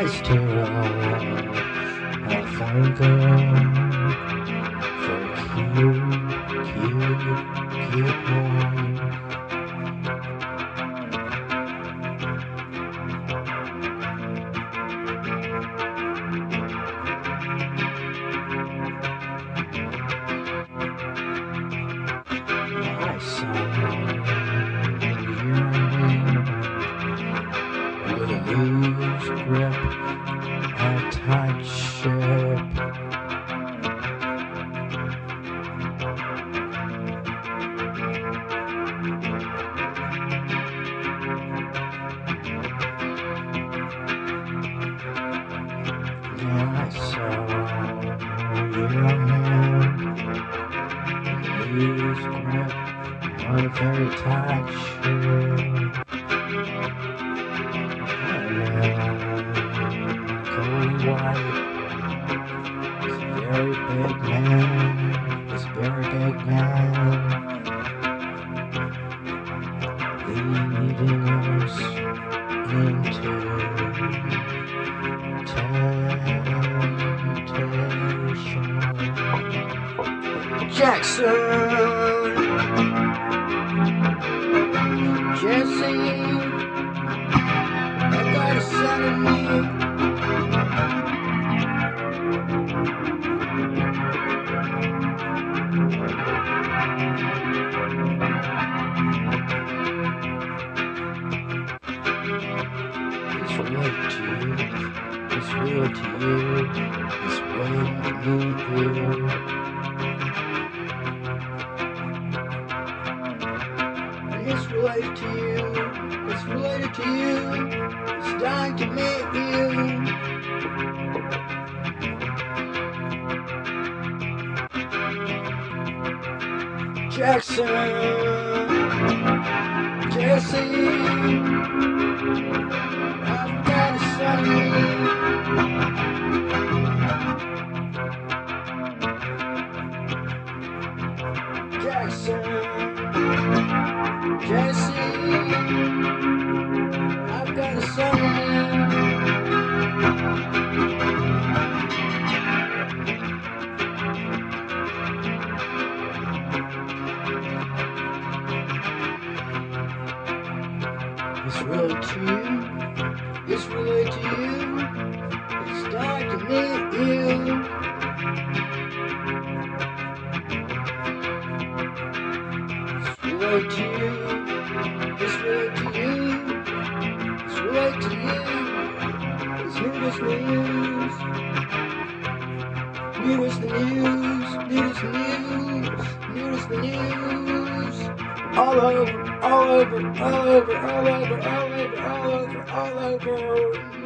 I still have fun girl for cute one. I saw your hand with a loose grip, a tight ship. Yeah, I saw your hand, loose grip, on a very tight ship. Cold white, this very big man, this very big man, leading us into temptation. Jackson, Jesse, I got a son in me. It's real to you, it's real to you, it's waiting to meet you. It's related to you, it's related to you, it's dying to meet you. Jackson, Jesse, I've got a son. Jackson, Jesse, I've got a son. It's related to you, it's related to you, it's time to meet you. It's related to you, it's related to you, it's related to you. It's newest news, newest news, newest news, newest news. All over, all over, all over, all over, all over, all over, all over.